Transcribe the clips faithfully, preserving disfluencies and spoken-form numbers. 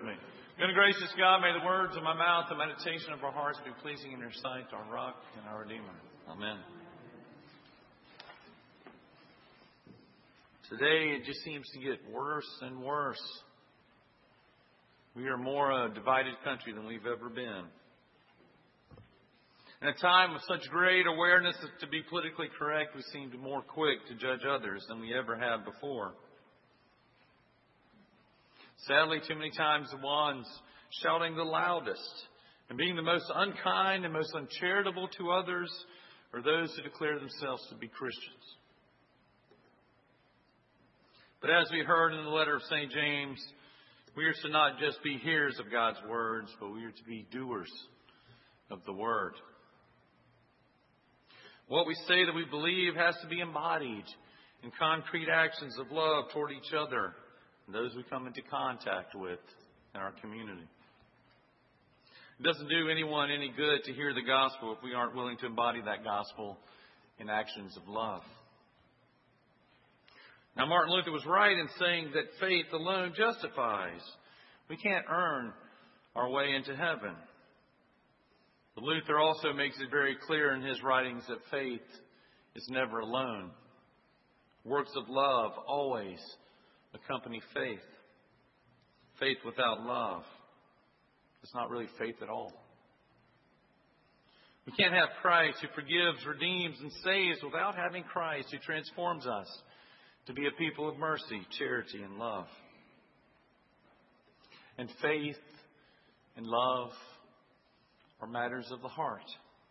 with me. Good and gracious God, may the words of my mouth, the meditation of our hearts be pleasing in your sight, our rock and our Redeemer. Amen. Today it just seems to get worse and worse. We are more a divided country than we've ever been. In a time of such great awareness to be politically correct, we seem to be more quick to judge others than we ever have before. Sadly, too many times the ones shouting the loudest and being the most unkind and most uncharitable to others are those who declare themselves to be Christians. But as we heard in the letter of Saint James, we are to not just be hearers of God's words, but we are to be doers of the word. What we say that we believe has to be embodied in concrete actions of love toward each other and those we come into contact with in our community. It doesn't do anyone any good to hear the gospel if we aren't willing to embody that gospel in actions of love. Now, Martin Luther was right in saying that faith alone justifies. We can't earn our way into heaven. But Luther also makes it very clear in his writings that faith is never alone. Works of love always accompany faith. Faith without love is not really faith at all. We can't have Christ who forgives, redeems, and saves without having Christ who transforms us to be a people of mercy, charity, and love. And faith and love are matters of the heart.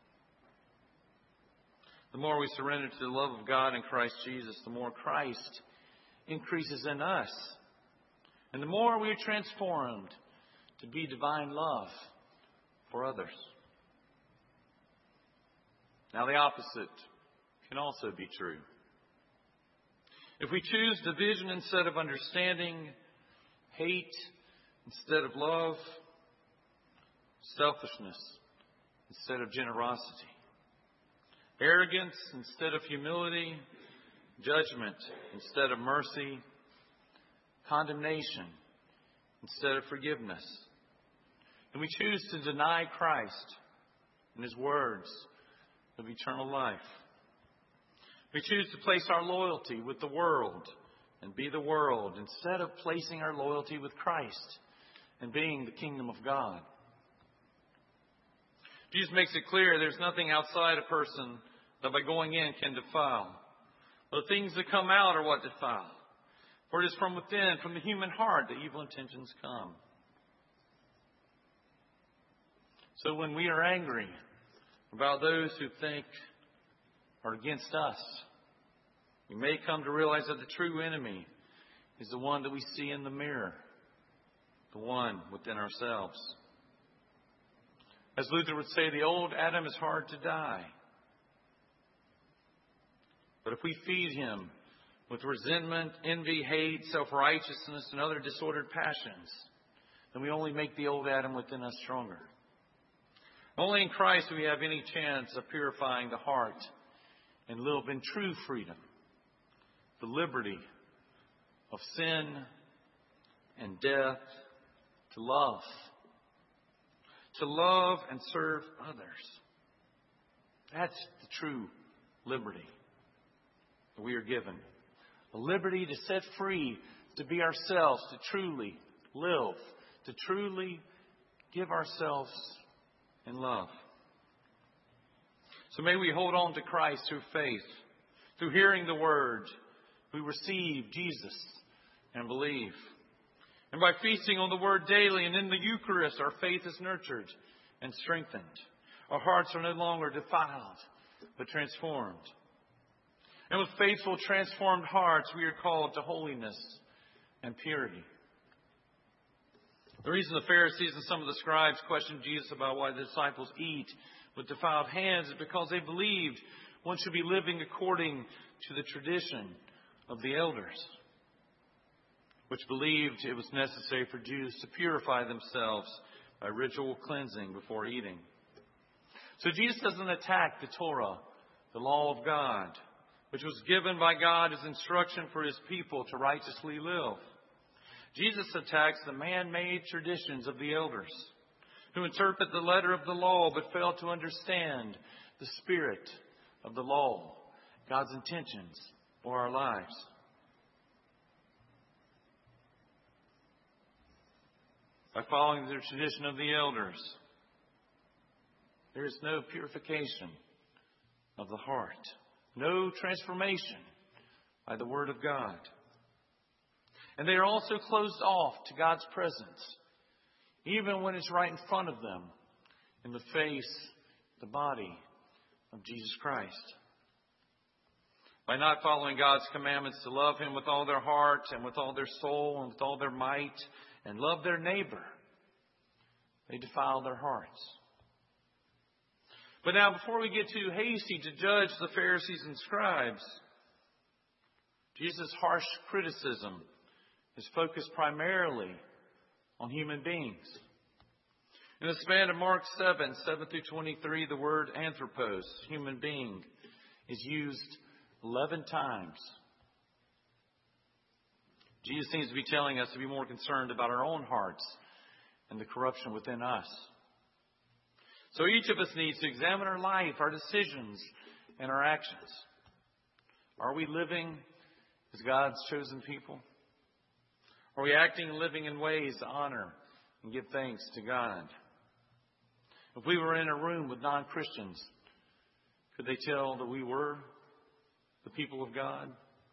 The more we surrender to the love of God in Christ Jesus, the more Christ increases in us. And the more we are transformed to be divine love for others. Now, the opposite can also be true. If we choose division instead of understanding, hate instead of love, selfishness instead of generosity, arrogance instead of humility, judgment instead of mercy, condemnation instead of forgiveness, and we choose to deny Christ and His words of eternal life, we choose to place our loyalty with the world and be the world instead of placing our loyalty with Christ and being the kingdom of God. Jesus makes it clear there's nothing outside a person that by going in can defile. The things that come out are what defile. For it is from within, from the human heart, that evil intentions come. So when we are angry about those who think are against us, we may come to realize that the true enemy is the one that we see in the mirror, the one within ourselves. As Luther would say, the old Adam is hard to die. But if we feed him with resentment, envy, hate, self-righteousness, and other disordered passions, then we only make the old Adam within us stronger. Only in Christ do we have any chance of purifying the heart and live in true freedom, the liberty of sin and death, to love, to love and serve others. That's the true liberty that we are given. A liberty to set free, to be ourselves, to truly live, to truly give ourselves in love. So may we hold on to Christ through faith, through hearing the word. We receive Jesus and believe. And by feasting on the word daily and in the Eucharist, our faith is nurtured and strengthened. Our hearts are no longer defiled, but transformed. And with faithful, transformed hearts, we are called to holiness and purity. The reason the Pharisees and some of the scribes questioned Jesus about why the disciples eat with defiled hands is because they believed one should be living according to the tradition of the elders, which believed it was necessary for Jews to purify themselves by ritual cleansing before eating. So Jesus doesn't attack the Torah, the law of God, which was given by God as instruction for His people to righteously live. Jesus attacks the man-made traditions of the elders, who interpret the letter of the law but fail to understand the spirit of the law, God's intentions for our lives. By following the tradition of the elders, there is no purification of the heart, no transformation by the Word of God. And they are also closed off to God's presence, even when it's right in front of them, in the face, the body of Jesus Christ. By not following God's commandments to love Him with all their heart and with all their soul and with all their might and love their neighbor, they defile their hearts. But now, before we get too hasty to judge the Pharisees and scribes, Jesus' harsh criticism is focused primarily on human beings. In the span of Mark seven, seven through twenty-three, the word anthropos, human being, is used eleven times. Jesus seems to be telling us to be more concerned about our own hearts and the corruption within us. So each of us needs to examine our life, our decisions, and our actions. Are we living as God's chosen people? Are we acting and living in ways to honor and give thanks to God? If we were in a room with non-Christians, could they tell that we were the people of God?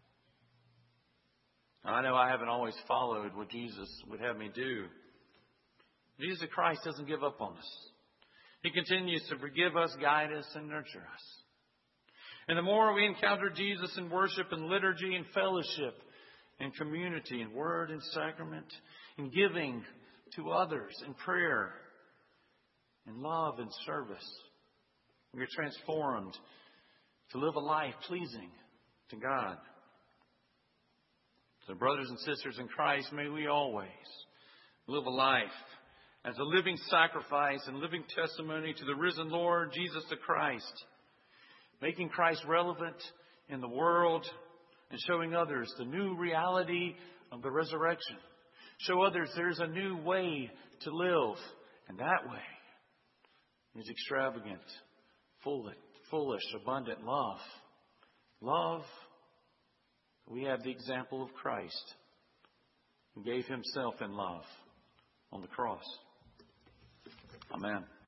I know I haven't always followed what Jesus would have me do. Jesus Christ doesn't give up on us. He continues to forgive us, guide us, and nurture us. And the more we encounter Jesus in worship and liturgy and fellowship and community and word and sacrament and giving to others in prayer and love and service, we are transformed to live a life pleasing to God. So brothers and sisters in Christ, may we always live a life as a living sacrifice and living testimony to the risen Lord Jesus the Christ, making Christ relevant in the world and showing others the new reality of the resurrection. Show others there's a new way to live, and that way is extravagant, foolish, abundant love. Love, we have the example of Christ, who gave Himself in love on the cross. Amen.